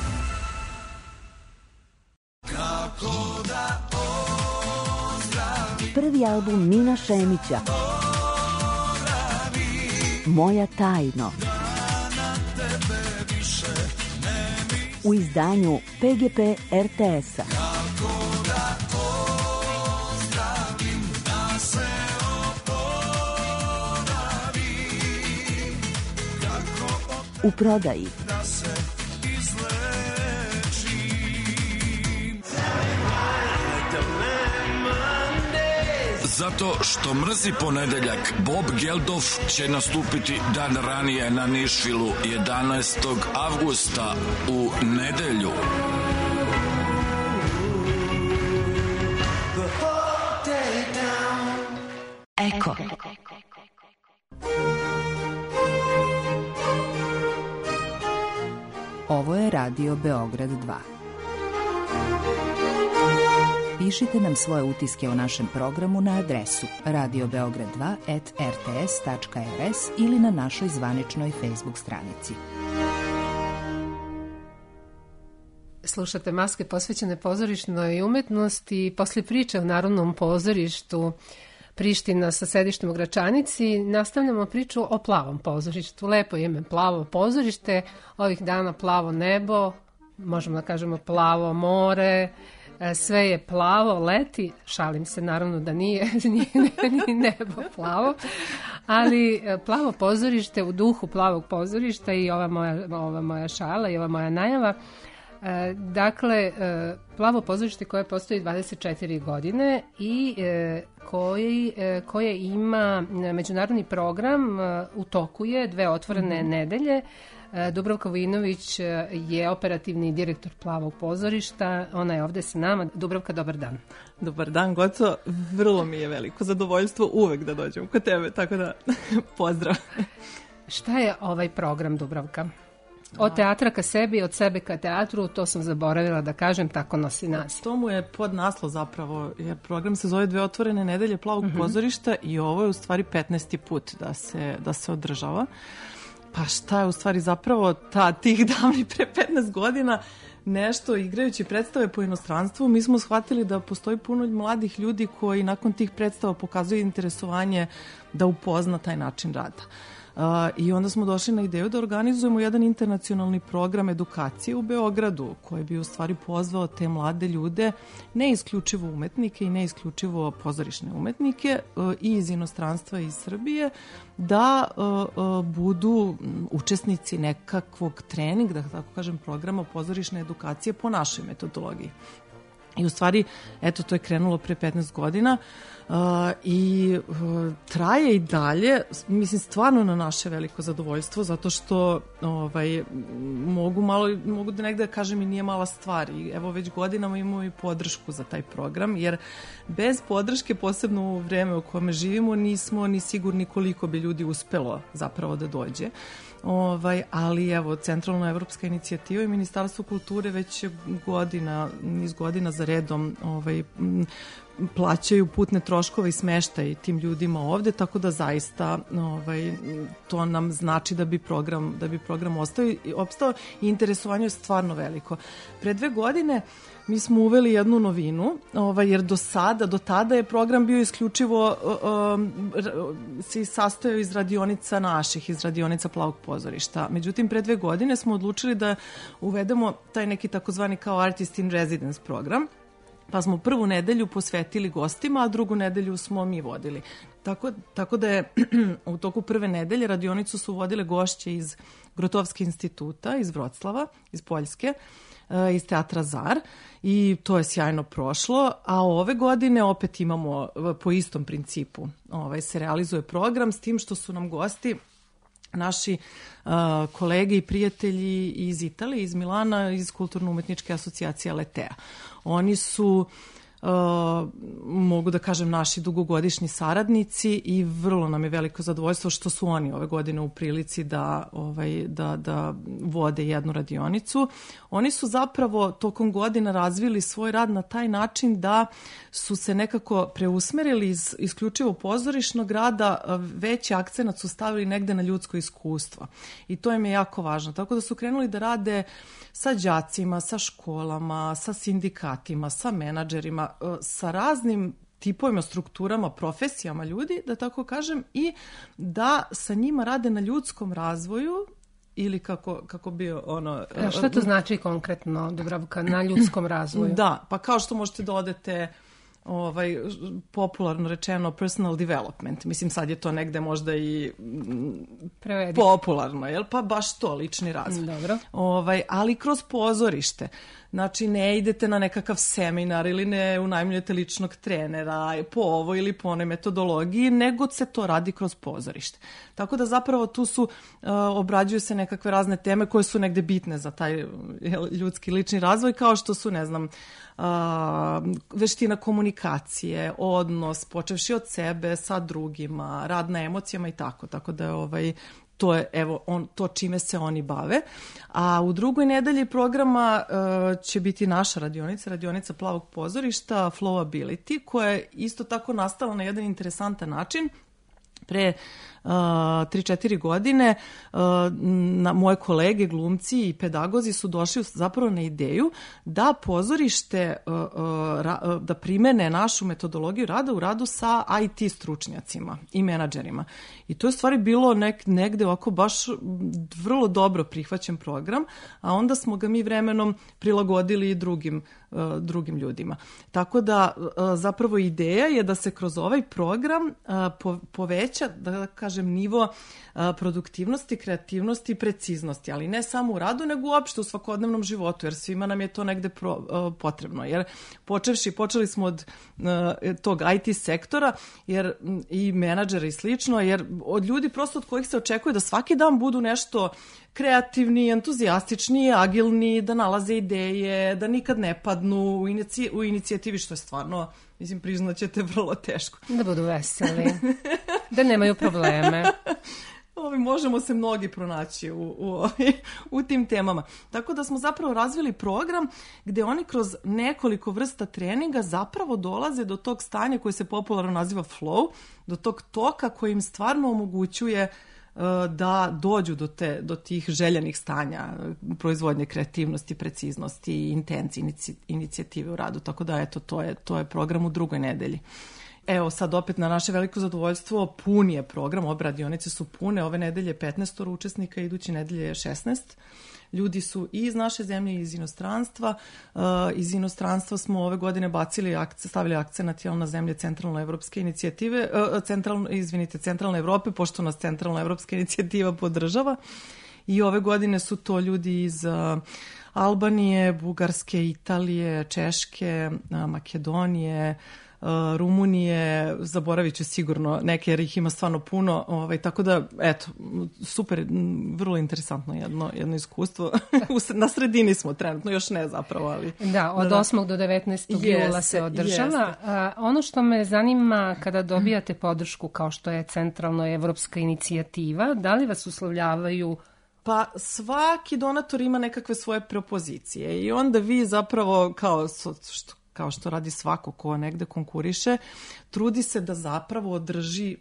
Prvi album Mina Šemića, Moja tajno, u izdanju pe ge pe er te es-a. U prodaji. Zato što mrzi ponedeljak, Bob Geldof će nastupiti dan ranije na Nišvilu jedanaestog avgusta u nedelju. Eko. Ovo je Radio Beograd dva. Pišite nam svoje utiske o našem programu na adresu radio beograd dva at er te es tačka er es ili na našoj zvaničnoj Facebook stranici. Slušate Maske posvećene pozorišnoj umetnosti. Posle priče o Narodnom pozorištu Priština sa sedištem u Gračanici nastavljamo priču o Plavom pozorištu. Lepo ime, Plavo pozorište, ovih dana plavo nebo, možemo da kažemo plavo more, sve je plavo, leti, šalim se naravno da nije, nije ni nebo plavo, ali Plavo pozorište u duhu Plavog pozorišta i ova moja, ova moja šala i ova moja najava. Dakle, Plavo pozorište koje postoji dvadeset četiri godine i koji, koje ima međunarodni program, u toku je dve otvorene mm. nedelje. Dubravka Vojinović je operativni direktor Plavog pozorišta, ona je ovde sa nama. Dubravka, dobar dan. Dobar dan, Goco, vrlo mi je veliko zadovoljstvo uvek da dođem kod tebe, tako da pozdrav. Šta je ovaj program, Dubravka? Od teatra ka sebi, od sebe ka teatru, to sam zaboravila da kažem, tako nosi nas. To mu je podnaslov zapravo, jer program se zove Dve otvorene nedelje Plavog mm-hmm. pozorišta i ovo je u stvari petnaesti put da se, da se održava. Pa šta je u stvari zapravo ta, tih davnih pre petnaest godina nešto igrajući predstave po inostranstvu, mi smo shvatili da postoji puno mladih ljudi koji nakon tih predstava pokazuju interesovanje da upozna taj način rada. I onda smo došli na ideju da organizujemo jedan internacionalni program edukacije u Beogradu, koji bi u stvari pozvao te mlade ljude, ne isključivo umetnike i ne isključivo pozorišne umetnike, i iz inostranstva i iz Srbije, da budu učesnici nekakvog treninga, da tako kažem, programa pozorišne edukacije po našoj metodologiji. I u stvari, eto, to je krenulo pre petnaest godina uh, i uh, traje i dalje, mislim, stvarno na naše veliko zadovoljstvo, zato što ovaj, mogu, malo, mogu da negde da kažem i nije mala stvar. I evo već godinama imamo i podršku za taj program, jer bez podrške, posebno u vreme u kome živimo, nismo ni sigurni koliko bi ljudi uspelo zapravo da dođe. Ovaj, ali evo, Centralna evropska inicijativa i Ministarstvo kulture već godina, niz godina za redom ovaj, plaćaju putne troškove i smeštaj tim ljudima ovde, tako da zaista ovaj, to nam znači da bi program, da bi program ostao i opstao i interesovanje je stvarno veliko. Pre dve godine mi smo uveli jednu novinu, ovaj, jer do sada, do tada je program bio isključivo um, se sastojao iz radionica naših, iz radionica Plavog pozorišta. Međutim, pre dve godine smo odlučili da uvedemo taj neki takozvani kao Artist in Residence program, pa smo prvu nedelju posvetili gostima, a drugu nedelju smo mi vodili. Tako, tako da je u toku prve nedelje radionicu su vodile gošće iz Grotovskog instituta, iz Vroclava, iz Poljske, iz Teatra Zar, i to je sjajno prošlo, a ove godine opet imamo po istom principu ovaj, se realizuje program, s tim što su nam gosti naši uh, kolege i prijatelji iz Italije, iz Milana, iz Kulturno-umetničke asocijacije Aletea. Oni su, uh, mogu da kažem, naši dugogodišnji saradnici i vrlo nam je veliko zadovoljstvo što su oni ove godine u prilici da, ovaj, da, da vode jednu radionicu. Oni su zapravo tokom godina razvili svoj rad na taj način da su se nekako preusmerili iz isključivo pozorišnog rada, veći akcenat su stavili negde na ljudsko iskustvo. I to im je jako važno. Tako da su krenuli da rade sa đacima, sa školama, sa sindikatima, sa menadžerima, sa raznim tipovima, strukturama, profesijama ljudi, da tako kažem, i da sa njima rade na ljudskom razvoju, ili kako, kako bi ono... A šta to znači konkretno, Dubravka, na ljudskom razvoju? Da, pa kao što možete da odete, ovaj, popularno rečeno, personal development. Mislim, sad je to negde možda i Prevedi. Popularno, jel? Pa baš to, lični razvoj. Dobro. Ovaj, ali kroz pozorište. Znači, ne idete na nekakav seminar ili ne unajmljujete ličnog trenera po ovo ili po onoj metodologiji, nego se to radi kroz pozorište. Tako da zapravo tu su, uh, obrađuju se nekakve razne teme koje su negde bitne za taj jel, ljudski lični razvoj, kao što su, ne znam, uh, veština komunikacije, odnos, počevši od sebe sa drugima, rad na emocijama i tako. Tako da je ovaj... To je, evo, on, to čime se oni bave. A u drugoj nedelji programa uh, će biti naša radionica, radionica Plavog pozorišta, Flowability, koja je isto tako nastala na jedan interesantan način. Pre tri četiri godine uh, na, moje kolege, glumci i pedagozi su došli zapravo na ideju da pozorište, uh, uh, ra, da primene našu metodologiju rada u radu sa I T stručnjacima i menadžerima. I to je stvari bilo nek, negde ovako baš vrlo dobro prihvaćen program, a onda smo ga mi vremenom prilagodili i drugim drugim ljudima. Tako da zapravo ideja je da se kroz ovaj program poveća, da kažem, nivo produktivnosti, kreativnosti i preciznosti, ali ne samo u radu, nego uopšte u svakodnevnom životu, jer svima nam je to negde pro, potrebno. Jer počevši, počeli smo od tog I T sektora, jer i menadžera i slično, jer od ljudi prosto od kojih se očekuje da svaki dan budu nešto kreativni, entuzijastični, agilni, da nalaze ideje, da nikad ne padnu u, inici, u inicijativi, što je stvarno, mislim, priznaćete, vrlo teško. Da budu veseli, da nemaju probleme. Ovi, možemo se mnogi pronaći u, u, u tim temama. Tako da smo zapravo razvili program gde oni kroz nekoliko vrsta treninga zapravo dolaze do tog stanja koje se popularno naziva flow, do tog toka koji im stvarno omogućuje da dođu do, te, do tih željenih stanja proizvodnje kreativnosti, preciznosti i intencije, inicijative u radu. Tako da, eto, to je, to je program u drugoj nedelji. Evo sad opet na naše veliko zadovoljstvo pun je program, obe radionice su pune, ove nedelje petnaest učesnika, iduće nedelje šesnaest. Ljudi su i iz naše zemlje i iz inostranstva. Uh, iz inostranstva smo ove godine bacili akce, stavili akcenat na zemlje centralnoevropske inicijative, uh, central, izvinite, centralne Evrope, pošto nas centralnoevropska inicijativa podržava. I ove godine su to ljudi iz uh, Albanije, Bugarske, Italije, Češke, uh, Makedonije, Uh, Rumunije, zaboravit ću sigurno neke jer ih ima stvarno puno, ovaj, tako da, eto, super, vrlo interesantno jedno, jedno iskustvo. Na sredini smo trenutno, još ne zapravo, ali... Da, od osmog do devetnaestog jula se održava. A, ono što me zanima kada dobijate podršku kao što je centralnoevropska inicijativa, da li vas uslovljavaju? Pa svaki donator ima nekakve svoje propozicije i onda vi zapravo kao što kao što radi svako ko negde konkuriše, trudi se da zapravo održi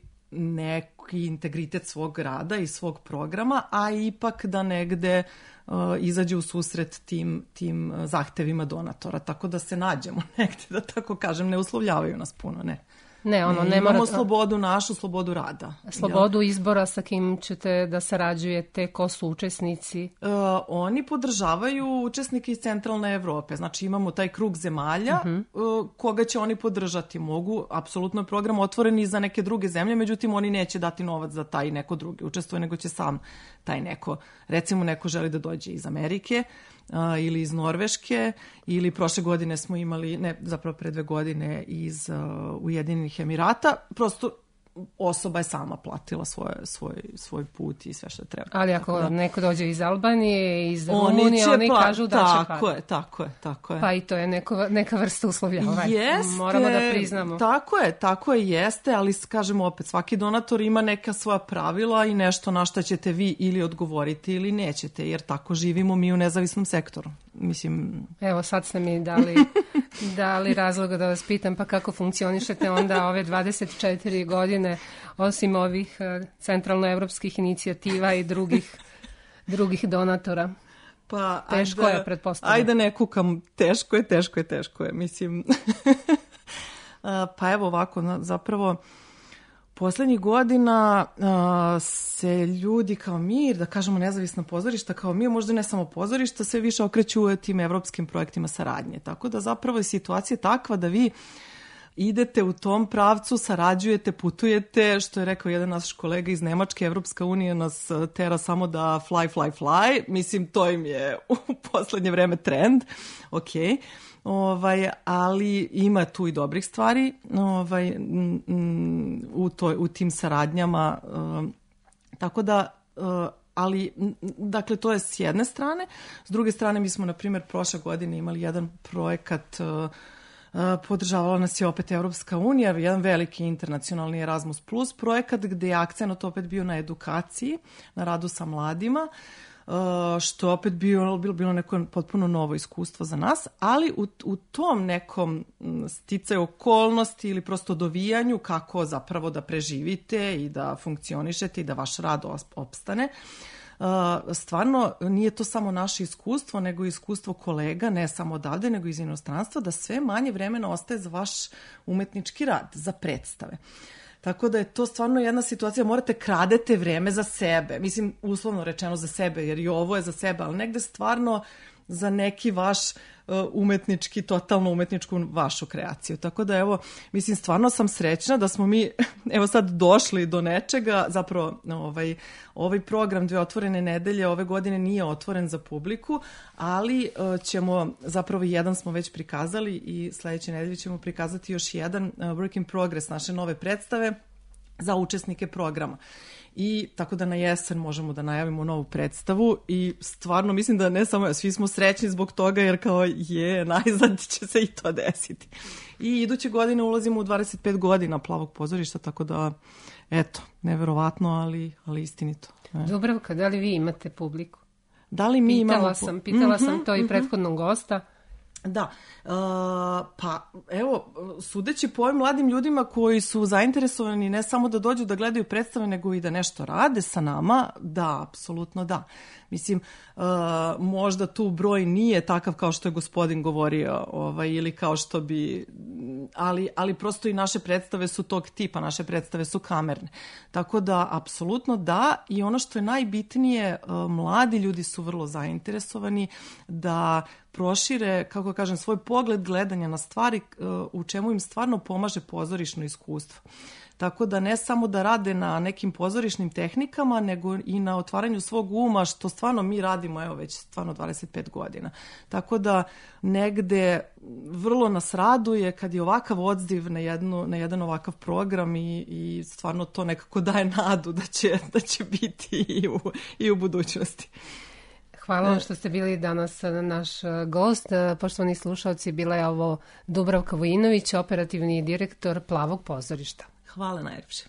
neki integritet svog rada i svog programa, a ipak da negde uh, izađe u susret tim, tim zahtevima donatora. Tako da se nađemo negde, da tako kažem, ne uslovljavaju nas puno, ne. Ne, ono, ne imamo mora... slobodu našu, slobodu rada. Slobodu izbora sa kim ćete da sarađujete, ko su učesnici? Uh, oni podržavaju učesnike iz centralne Evrope. Znači imamo taj krug zemalja uh-huh. uh, koga će oni podržati. Mogu, apsolutno je program otvoren i za neke druge zemlje, međutim oni neće dati novac za taj neko drugi učestvuje, nego će sam taj neko. Recimo neko želi da dođe iz Amerike, Uh, ili iz Norveške, ili prošle godine smo imali, ne, zapravo pre dve godine iz uh, Ujedinjenih Emirata, prosto osoba je sama platila svoje, svoj, svoj put i sve što treba. Ali ako da, neko dođe iz Albanije, iz Rumunije, oni, oni pla- kažu da tako će pa. Tako je, tako je, tako je. Pa i to je neko, neka vrsta uslovljavanja. Jeste, moramo da priznamo. Tako je, tako je, jeste, ali kažemo opet, svaki donator ima neka svoja pravila i nešto na šta ćete vi ili odgovoriti ili nećete, jer tako živimo mi u nezavisnom sektoru. Mislim... Evo, sad ste mi dali, dali razloga da vas pitam, pa kako funkcionišete onda ove dvadeset četiri godine, osim ovih centralnoevropskih inicijativa i drugih, drugih donatora? Pa, teško ajde, je, pretpostavljam. Ajde ne kukam, teško je, teško je, teško je. Mislim, pa evo ovako, zapravo... Poslednjih godina uh, se ljudi kao mi, da kažemo nezavisna pozorišta, kao mi, možda ne samo pozorišta, sve više okreću tim evropskim projektima saradnje. Tako da zapravo je situacija takva da vi idete u tom pravcu, sarađujete, putujete, što je rekao jedan naš kolega iz Nemačke, Evropska unija nas tera samo da fly, fly, fly. Mislim, to im je u poslednje vreme trend. Okej. Okay. Ovaj, ali ima tu i dobrih stvari ovaj, m, m, u, toj, u tim saradnjama. Um, tako da, uh, ali, m, dakle, to je s jedne strane. S druge strane, mi smo, na primjer, prošle godine imali jedan projekat, uh, uh, podržavala nas je opet Evropska unija, jedan veliki internacionalni Erasmus plus projekat, gde je akcenat opet bio na edukaciji, na radu sa mladima, što je opet bilo, bilo, bilo neko potpuno novo iskustvo za nas, ali u, u tom nekom sticaju okolnosti ili prosto dovijanju kako zapravo da preživite i da funkcionišete i da vaš rad opstane, stvarno nije to samo naše iskustvo, nego iskustvo kolega, ne samo odavde, nego iz inostranstva, da sve manje vremena ostaje za vaš umetnički rad, za predstave. Tako da je to stvarno jedna situacija, morate kradete vreme za sebe, mislim uslovno rečeno za sebe, jer i ovo je za sebe, ali negde stvarno za neki vaš uh, umetnički, totalno umetničku vašu kreaciju. Tako da evo, mislim stvarno sam srećna da smo mi evo sad došli do nečega, zapravo ovaj, ovaj program Dve otvorene nedelje ove godine nije otvoren za publiku, ali uh, ćemo, zapravo jedan smo već prikazali i sledeće nedelje ćemo prikazati još jedan uh, work in progress naše nove predstave za učesnike programa. I tako da na jesen možemo da najavimo novu predstavu i stvarno mislim da ne samo, svi smo srećni zbog toga jer kao je, najzad će se i to desiti. I iduće godine ulazimo u dvadeset pet godina Plavog pozorišta, tako da eto, neverovatno, ali, ali istinito. Ne. Dubravka, da li vi imate publiku? Da li mi pitala imamo... Sam, pitala mm-hmm, sam to mm-hmm. i prethodnog gosta. Da, uh, pa evo, sudeći po ovim mladim ljudima koji su zainteresovani ne samo da dođu da gledaju predstave, nego i da nešto rade sa nama, da, apsolutno da. Mislim, uh, možda tu broj nije takav kao što je gospodin govorio, ovaj, ili kao što bi, ali, ali prosto i naše predstave su tog tipa, naše predstave su kamerne. Tako da, apsolutno da, i ono što je najbitnije, uh, mladi ljudi su vrlo zainteresovani da prošire, kako kažem, svoj pogled gledanja na stvari u čemu im stvarno pomaže pozorišno iskustvo. Tako da ne samo da rade na nekim pozorišnim tehnikama, nego i na otvaranju svog uma, što stvarno mi radimo, evo već stvarno dvadeset pet godina. Tako da negde vrlo nas raduje kad je ovakav odziv na, jednu, na jedan ovakav program i, i stvarno to nekako daje nadu da će, da će biti i u, i u budućnosti. Hvala vam što ste bili danas naš gost. Poštovani slušalci, bila je ovo Dubravka Vujinović, operativni direktor Plavog pozorišta. Hvala najljepše.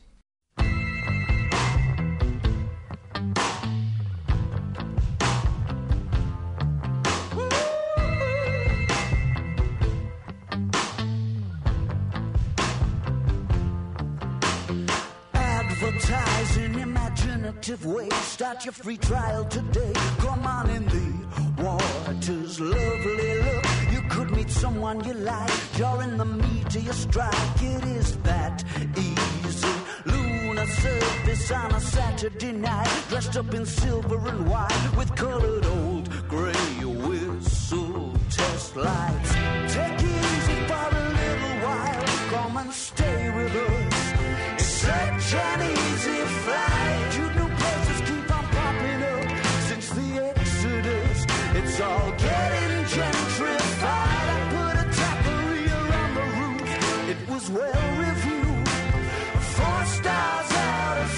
Advertising imaginative ways. Start your free trial today. Come on in the waters, lovely look. You could meet someone you like during the meat of your strike. It is that easy. Lunar surface on a Saturday night, dressed up in silver and white with colored old gray whistle test lights. Take it easy for a little while. Come and stay with us. Such an easy flight. You new places keep on popping up since the Exodus. It's all getting gentrified. I put a taqueria on the roof. It was well reviewed. Four stars out of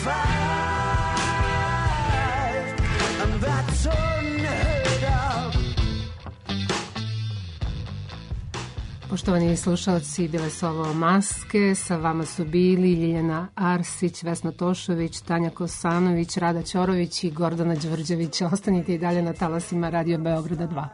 five. And that's unheard of. Poštovani slušalci, bile su ovo Maske, sa vama su bili Ljiljana Arsić, Vesna Tošović, Tanja Kosanović, Rada Ćorović i Gordana Đvrđević. Ostanite i dalje na talasima Radio Beograda dva.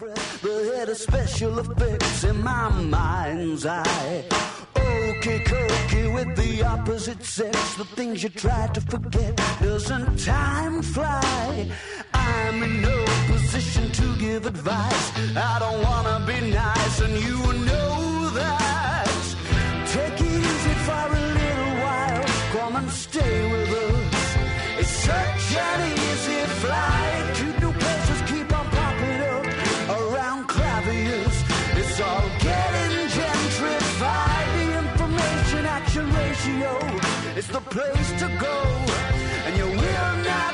Okay, cookie with the opposite sex. The things you try to forget. Doesn't time fly? I'm in no position to give advice. I don't wanna be nice, and you know that. Take it easy for a little while. Come and stay with us. It's such an easy flight. Two new places keep on popping up around Clavius. It's all getting gentrified. Action ratio is the place to go, and you will not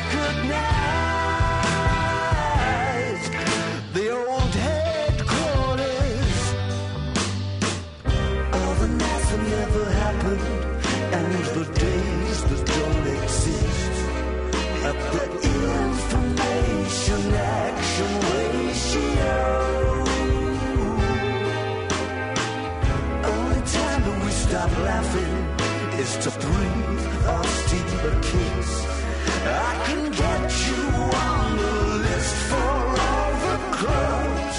recognize the old headquarters. All the nights that never happened, and the days that don't exist. At the information action ratio. Stop laughing is to breathe or steal a kiss. I can get you on the list for all the clubs.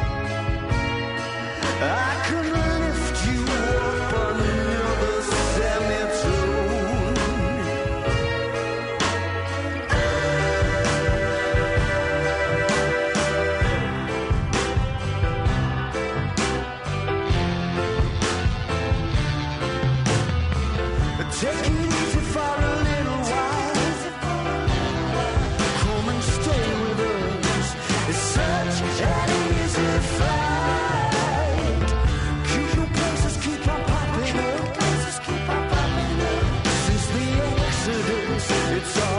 I can lift you up another semitone. Take it easy for a little while. Come and stay with us. It's such an easy flight. Keep your places keep on popping up. Since the Exodus, it's all